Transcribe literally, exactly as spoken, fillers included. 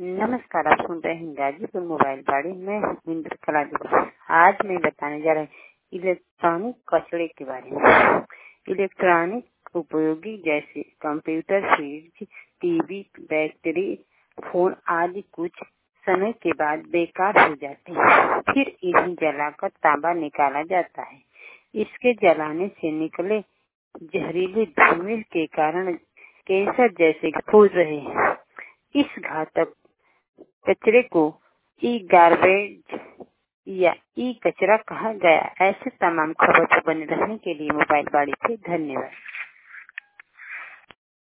नमस्कार, आप सुन रहे हैं गाजीपुर मोबाइल बाड़ी। मैं हूँ इंद्र कला जी। आज मैं बताने जा रहा हूँ इलेक्ट्रॉनिक कचरे के बारे में। इलेक्ट्रॉनिक उपयोगी जैसे computer, fridge, TV, battery, phone आदि कुछ समय के बाद बेकार हो जाते हैं। फिर इन्हें जलाकर तांबा निकाला जाता है। इसके जलाने से निकले जहरीले धुएं के कारण कैंसर जैसे फूल रहे हैं। इस घातक कचरे को ई गार्बेज या ई कचरा कहा गया। ऐसे तमाम खबर पर बने रहने के लिए मोबाइल बाड़ी पे धन्यवाद।